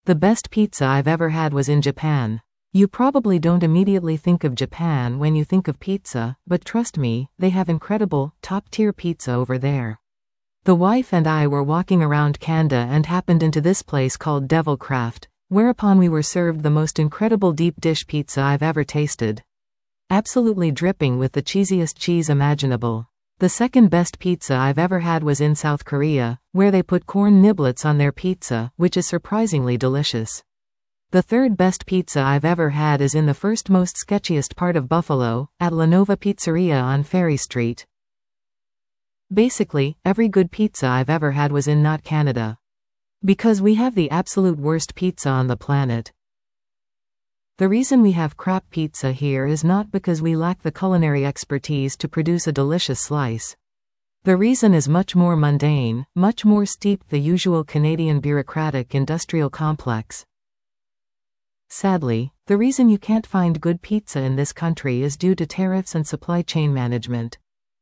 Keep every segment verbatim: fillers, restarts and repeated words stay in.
The best pizza I've ever had was in Japan. You probably don't immediately think of Japan when you think of pizza, but trust me, they have incredible, top-tier pizza over there. The wife and I were walking around Kanda and happened into this place called Devilcraft, whereupon we were served the most incredible deep dish pizza I've ever tasted. Absolutely dripping with the cheesiest cheese imaginable. The second best pizza I've ever had was in South Korea, where they put corn niblets on their pizza, which is surprisingly delicious. The third best pizza I've ever had is in the first most sketchiest part of Buffalo, at La Nova Pizzeria on Ferry Street. Basically, every good pizza I've ever had was in not Canada. Because we have the absolute worst pizza on the planet. The reason we have crap pizza here is not because we lack the culinary expertise to produce a delicious slice. The reason is much more mundane, much more steeped the usual Canadian bureaucratic industrial complex. Sadly, the reason you can't find good pizza in this country is due to tariffs and supply chain management.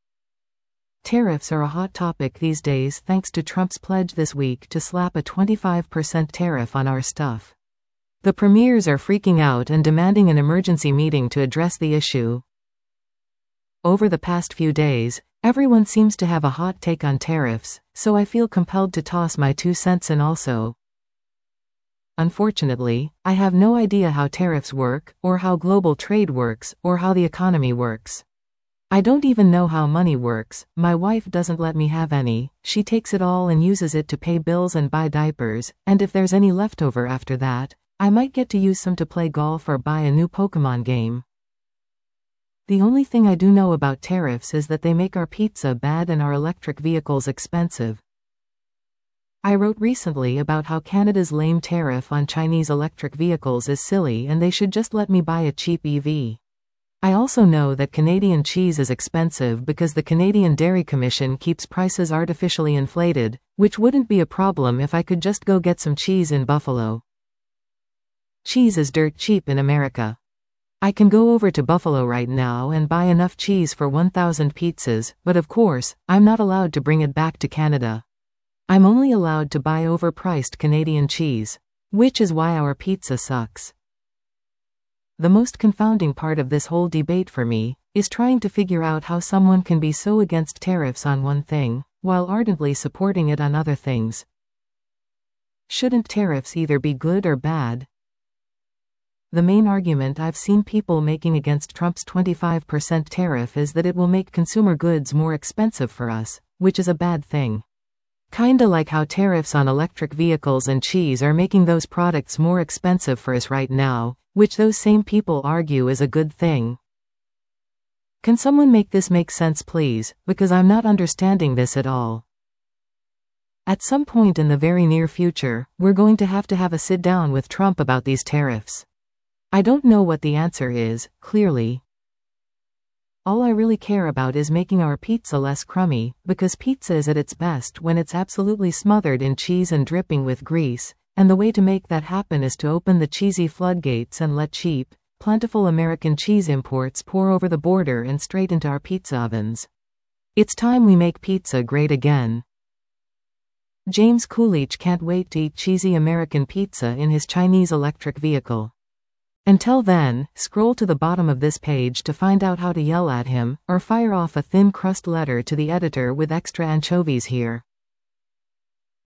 Tariffs are a hot topic these days thanks to Trump's pledge this week to slap a twenty-five percent tariff on our stuff. The premiers are freaking out and demanding an emergency meeting to address the issue. Over the past few days, everyone seems to have a hot take on tariffs, so I feel compelled to toss my two cents in also. Unfortunately, I have no idea how tariffs work, or how global trade works, or how the economy works. I don't even know how money works. My wife doesn't let me have any. She takes it all and uses it to pay bills and buy diapers, and if there's any leftover after that, I might get to use some to play golf or buy a new Pokemon game. The only thing I do know about tariffs is that they make our pizza bad and our electric vehicles expensive. I wrote recently about how Canada's lame tariff on Chinese electric vehicles is silly and they should just let me buy a cheap E V. I also know that Canadian cheese is expensive because the Canadian Dairy Commission keeps prices artificially inflated, which wouldn't be a problem if I could just go get some cheese in Buffalo. Cheese is dirt cheap in America. I can go over to Buffalo right now and buy enough cheese for one thousand pizzas, but of course, I'm not allowed to bring it back to Canada. I'm only allowed to buy overpriced Canadian cheese, which is why our pizza sucks. The most confounding part of this whole debate for me is trying to figure out how someone can be so against tariffs on one thing, while ardently supporting it on other things. Shouldn't tariffs either be good or bad? The main argument I've seen people making against Trump's twenty-five percent tariff is that it will make consumer goods more expensive for us, which is a bad thing. Kinda like how tariffs on electric vehicles and cheese are making those products more expensive for us right now, which those same people argue is a good thing. Can someone make this make sense please, because I'm not understanding this at all. At some point in the very near future, we're going to have to have a sit down with Trump about these tariffs. I don't know what the answer is, clearly. All I really care about is making our pizza less crummy, because pizza is at its best when it's absolutely smothered in cheese and dripping with grease, and the way to make that happen is to open the cheesy floodgates and let cheap, plentiful American cheese imports pour over the border and straight into our pizza ovens. It's time we make pizza great again. James Coolidge can't wait to eat cheesy American pizza in his Chinese electric vehicle. Until then, scroll to the bottom of this page to find out how to yell at him, or fire off a thin crust letter to the editor with extra anchovies here.